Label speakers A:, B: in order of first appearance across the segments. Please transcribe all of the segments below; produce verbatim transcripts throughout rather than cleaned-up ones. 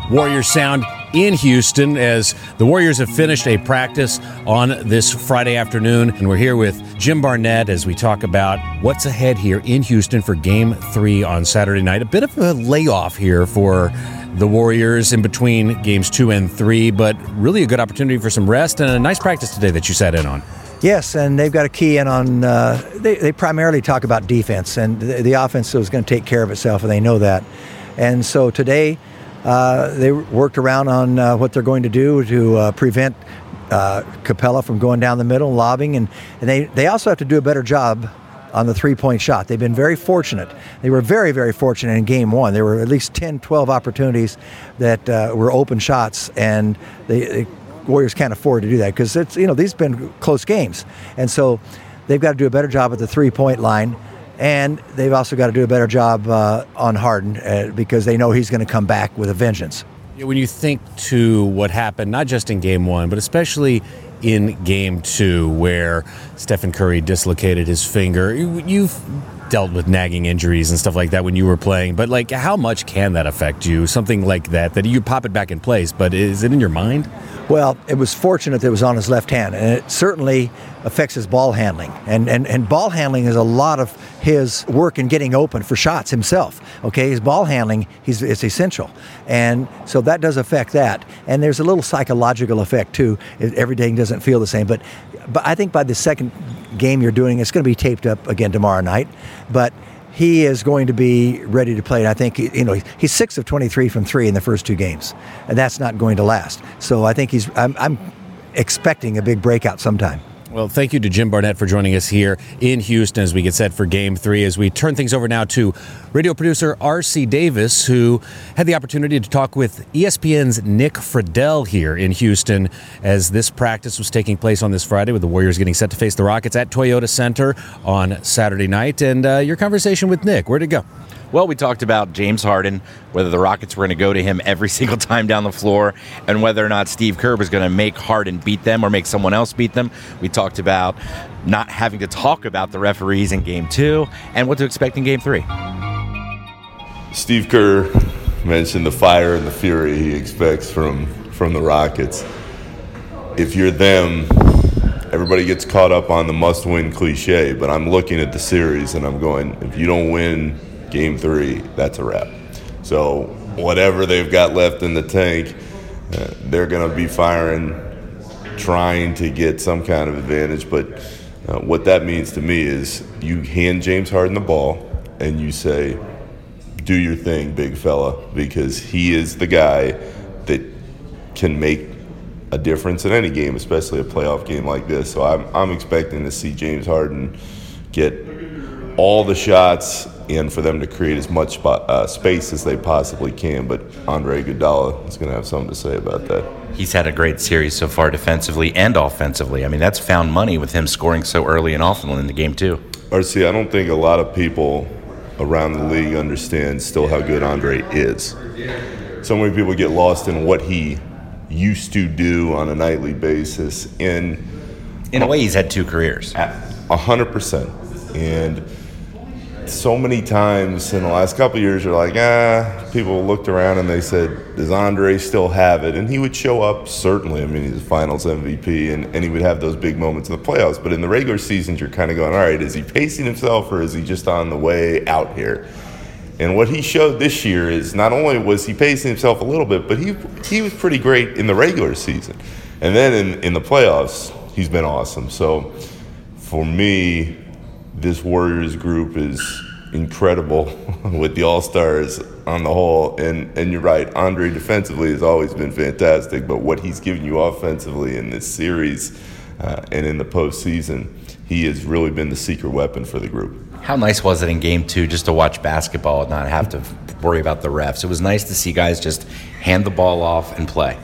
A: Warriors sound in Houston as the Warriors have finished a practice on this Friday afternoon. And we're here with Jim Barnett as we talk about what's ahead here in Houston for Game three on Saturday night. A bit of a layoff here for the Warriors in between Games two and three, but really a good opportunity for some rest and a nice practice today that you sat in on.
B: Yes, and they've got a key in on, uh, they, they primarily talk about defense, and the, the offense is going to take care of itself, and they know that. And so today, uh, they worked around on uh, what they're going to do to uh, prevent uh, Capella from going down the middle, lobbing, and, and they, they also have to do a better job on the three-point shot. They've been very fortunate. They were very, very fortunate in game one. There were at least ten, twelve opportunities that uh, were open shots, and they, they Warriors can't afford to do that because it's, you know, these have been close games. And so they've got to do a better job at the three-point line, and they've also got to do a better job uh, on Harden uh, because they know he's going to come back with a vengeance.
A: When you think to what happened, not just in game one, but especially in game two, where Stephen Curry dislocated his finger, you've dealt with nagging injuries and stuff like that when you were playing, but like, how much can that affect you? Something like that, that you pop it back in place, but is it in your mind?
B: Well, it was fortunate that it was on his left hand, and it certainly affects his ball handling. And, and, and ball handling is a lot of his work in getting open for shots himself. Okay, his ball handling, he's, it's essential. And so that does affect that. And there's a little psychological effect, too. Everything doesn't feel the same. But, but I think by the second game you're doing, it's going to be taped up again tomorrow night. But he is going to be ready to play. And I think, you know, he's six of twenty-three from three in the first two games, and that's not going to last. So I think he's, I'm, I'm expecting a big breakout sometime.
A: Well, thank you to Jim Barnett for joining us here in Houston as we get set for Game three. As we turn things over now to radio producer R C Davis, who had the opportunity to talk with E S P N's Nick Friedell here in Houston as this practice was taking place on this Friday with the Warriors getting set to face the Rockets at Toyota Center on Saturday night. And uh, your conversation with Nick, where'd it go?
C: Well, we talked about James Harden, whether the Rockets were going to go to him every single time down the floor, and whether or not Steve Kerr was going to make Harden beat them or make someone else beat them. We talked about not having to talk about the referees in Game two and what to expect in Game three.
D: Steve Kerr mentioned the fire and the fury he expects from, from the Rockets. If you're them, everybody gets caught up on the must-win cliche, but I'm looking at the series and I'm going, if you don't win Game three, that's a wrap. So whatever they've got left in the tank, uh, they're going to be firing, trying to get some kind of advantage. But uh, what that means to me is you hand James Harden the ball and you say, do your thing, big fella, because he is the guy that can make a difference in any game, especially a playoff game like this. So I'm, I'm expecting to see James Harden get all the shots and for them to create as much spot, uh, space as they possibly can. But Andre Iguodala is going to have something to say about that.
C: He's had a great series so far defensively and offensively. I mean, that's found money with him scoring so early and often in the game, too.
D: R C, I don't think a lot of people around the league understand still how good Andre is. So many people get lost in what he used to do on a nightly basis. And
C: in a way, he's had two careers.
D: A hundred percent. And so many times in the last couple of years, you're like, ah, people looked around and they said, does Andre still have it? And he would show up, certainly. I mean, he's a finals M V P, and, and he would have those big moments in the playoffs. But in the regular seasons, you're kind of going, all right, is he pacing himself or is he just on the way out here? And what he showed this year is not only was he pacing himself a little bit, but he he was pretty great in the regular season. And then in, in the playoffs, he's been awesome. So for me, this Warriors group is incredible with the All-Stars on the whole. And, and you're right, Andre defensively has always been fantastic, but what he's given you offensively in this series uh, and in the postseason, he has really been the secret weapon for the group.
C: How nice was it in Game two just to watch basketball and not have to worry about the refs? It was nice to see guys just hand the ball off and play.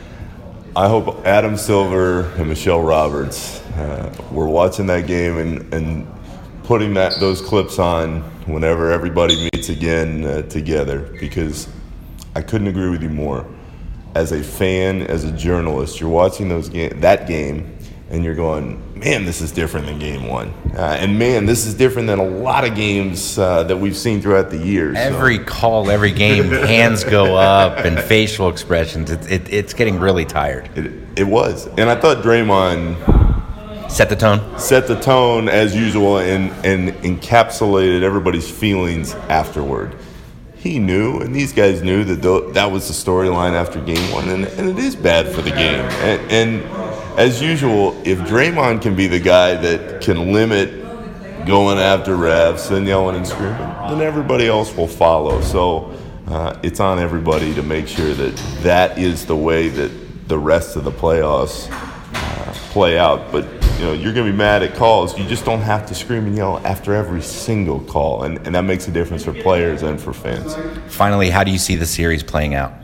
D: I hope Adam Silver and Michelle Roberts uh, were watching that game and, and putting that those clips on whenever everybody meets again uh, together, because I couldn't agree with you more. As a fan, as a journalist, you're watching those game, that game, and you're going, man, this is different than game one. Uh, and man, this is different than a lot of games uh, that we've seen throughout the years.
C: Every
D: so.
C: call, every game, hands go up and facial expressions. It, it, it's getting really tired.
D: It, it was. And I thought Draymond
C: set the tone.
D: Set the tone as usual and, and encapsulated everybody's feelings afterward. He knew, and these guys knew, that th- that was the storyline after game one, and, and it is bad for the game. And, and as usual, if Draymond can be the guy that can limit going after refs and yelling and screaming, then everybody else will follow. So uh, it's on everybody to make sure that that is the way that the rest of the playoffs uh, play out. But you know, you're going to be mad at calls. You just don't have to scream and yell after every single call, and, and that makes a difference for players and for fans.
C: Finally, how do you see the series playing out?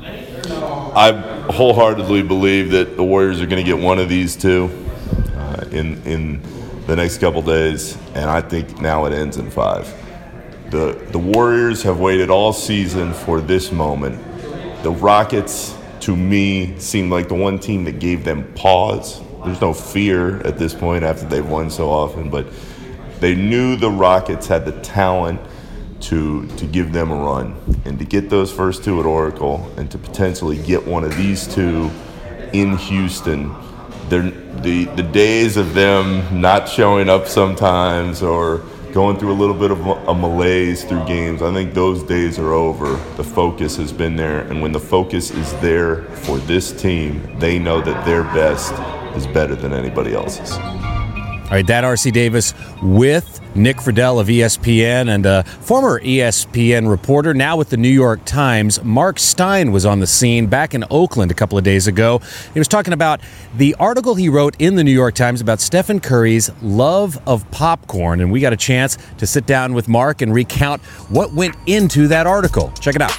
D: I wholeheartedly believe that the Warriors are going to get one of these two uh, in in the next couple days, and I think now it ends in five. The the Warriors have waited all season for this moment. The Rockets, to me, seem like the one team that gave them pause. There's no fear at this point after they've won so often, but they knew the Rockets had the talent to to give them a run, and to get those first two at Oracle and to potentially get one of these two in Houston. They're, the the days of them not showing up sometimes or going through a little bit of a malaise through games, I think those days are over. The focus has been there, and when the focus is there for this team, they know that their best is better than anybody else's.
A: All right, that R C Davis with Nick Friedell of E S P N and a former E S P N reporter, now with the New York Times. Mark Stein was on the scene back in Oakland a couple of days ago. He was talking about the article he wrote in the New York Times about Stephen Curry's love of popcorn, and we got a chance to sit down with Mark and recount what went into that article. Check it out.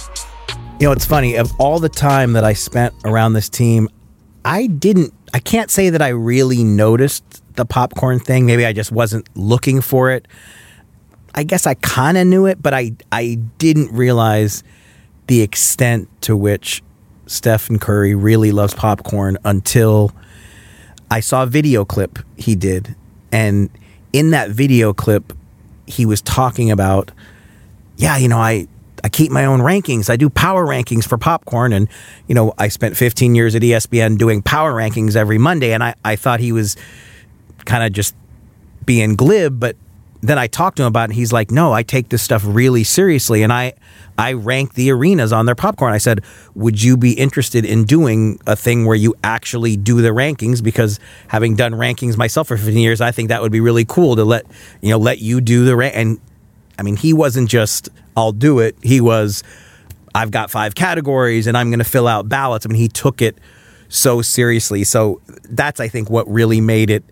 E: You know, it's funny. Of all the time that I spent around this team, I didn't, I can't say that I really noticed the popcorn thing. Maybe I just wasn't looking for it. I guess I kind of knew it, but I, I didn't realize the extent to which Stephen Curry really loves popcorn until I saw a video clip he did. And in that video clip, he was talking about, yeah, you know, I, I keep my own rankings. I do power rankings for popcorn. And, you know, I spent fifteen years at E S P N doing power rankings every Monday. And I, I thought he was kind of just being glib. But then I talked to him about it. And he's like, no, I take this stuff really seriously. And I, I rank the arenas on their popcorn. I said, would you be interested in doing a thing where you actually do the rankings? Because having done rankings myself for fifteen years, I think that would be really cool to let, you know, let you do the rank. And I mean, he wasn't just, I'll do it. He was, I've got five categories and I'm going to fill out ballots. I mean, he took it so seriously. So that's, I think, what really made it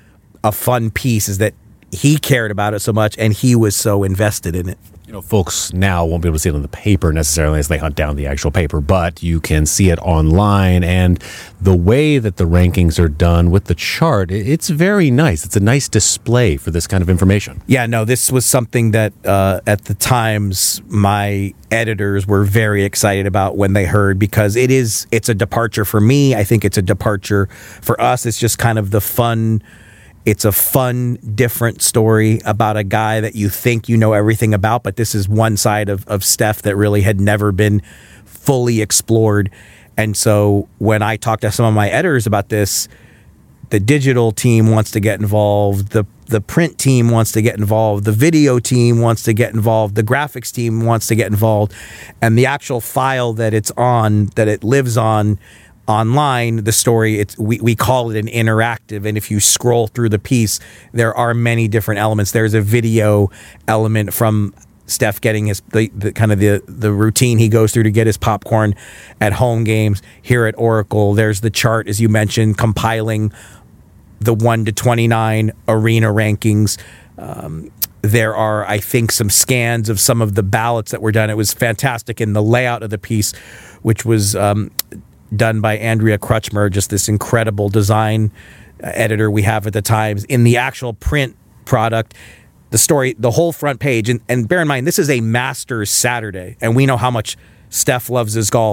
E: a fun piece, is that he cared about it so much and he was so invested in it.
A: You know, folks now won't be able to see it on the paper necessarily as they hunt down the actual paper, but you can see it online. And the way that the rankings are done with the chart, it's very nice. It's a nice display for this kind of information.
E: Yeah, no, this was something that uh, at the Times, my editors were very excited about when they heard, because it is, it's a departure for me. I think it's a departure for us. It's just kind of the fun. It's a fun, different story about a guy that you think you know everything about, but this is one side of, of Steph that really had never been fully explored. And so when I talked to some of my editors about this, the digital team wants to get involved, the the print team wants to get involved, the video team wants to get involved, the graphics team wants to get involved, and the actual file that it's on, that it lives on, online, the story, it's we, we call it an interactive, and if you scroll through the piece, there are many different elements. There's a video element from Steph getting his the, the kind of the the routine he goes through to get his popcorn at home games here at Oracle. There's the chart, as you mentioned, compiling the one to twenty-nine arena rankings. Um, there are, I think, some scans of some of the ballots that were done. It was fantastic in the layout of the piece, which was um, done by Andrea Crutchmer, just this incredible design editor we have at the Times. In the actual print product, the story, the whole front page, and, and bear in mind, this is a Masters Saturday, and we know how much Steph loves his golf.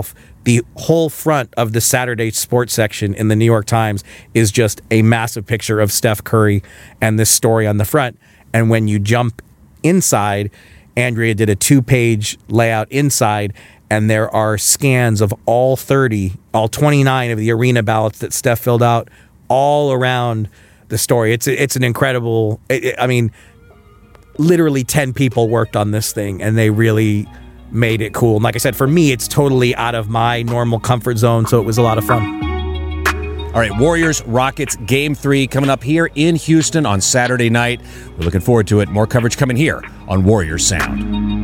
E: the whole front of the Saturday sports section in the New York Times is just a massive picture of Steph Curry and this story on the front. And when you jump inside, Andrea did a two-page layout inside, and there are scans of all thirty, all twenty-nine of the arena ballots that Steph filled out all around the story. It's it's an incredible, it, I mean, literally ten people worked on this thing, and they really made it cool. And like I said, for me, it's totally out of my normal comfort zone, so it was a lot of fun.
A: All right, Warriors, Rockets, Game three coming up here in Houston on Saturday night. We're looking forward to it. More coverage coming here on Warriors Sound.